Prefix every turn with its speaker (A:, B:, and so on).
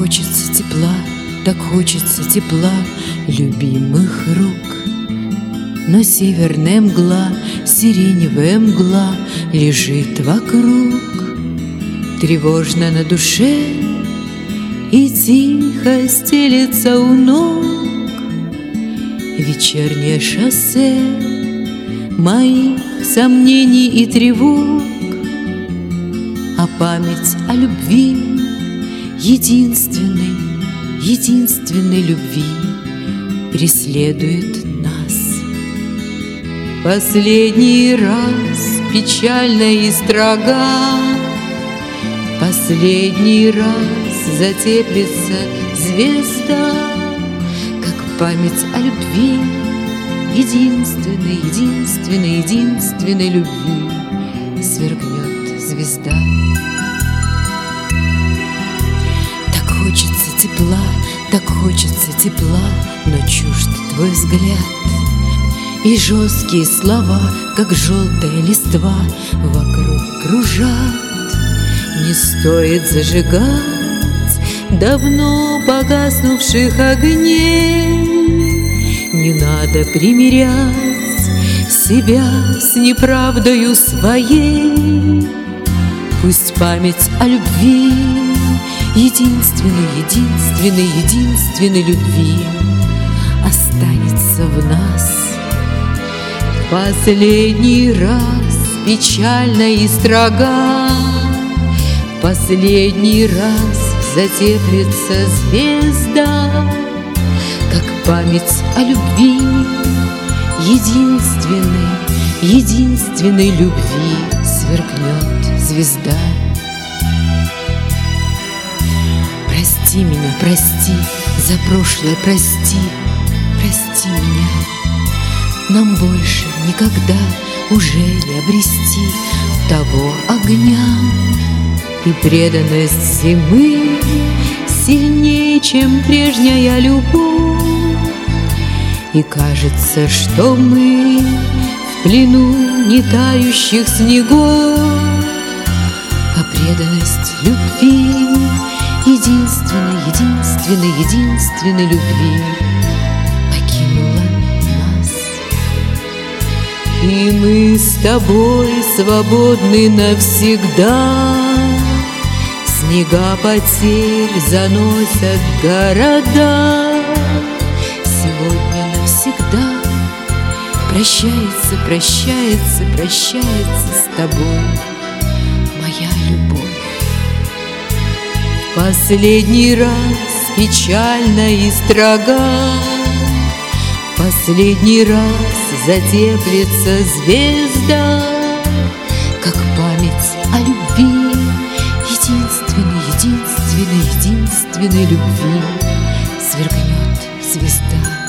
A: хочется тепла, так хочется тепла любимых рук. Но северная мгла, сиреневая мгла лежит вокруг. Тревожно на душе и тихо стелется у ног вечернее шоссе моих сомнений и тревог. А память о любви, единственной, единственной любви преследует нас. Последний раз печально и строга, последний раз затеплится звезда, как память о любви, единственной, единственной, единственной любви сверкнет звезда. Так хочется тепла, так хочется тепла, но чужд твой взгляд. И жесткие слова, как желтая листва, вокруг кружат. Не стоит зажигать давно погаснувших огней, не надо примирять себя с неправдою своей. Пусть память о любви, единственной, единственной, единственной любви останется в нас. Последний раз печально и строга, последний раз затеплится звезда, как память о любви, единственной, единственной любви сверкнет звезда. Прости меня, прости, за прошлое прости, прости меня. Нам больше никогда уже не обрести того огня. И преданность зимы сильнее, чем прежняя любовь. И кажется, что мы в плену не тающих снегов. А преданность любви, единственной, единственной, единственной любви покинула нас. И мы с тобой свободны навсегда. Снега потерь заносят города. Сегодня навсегда прощается, прощается, прощается с тобой моя любовь. Последний раз печально и строга, последний раз затеплится звезда, как память о любви, единственной, единственной, единственной любви сверкнет звезда.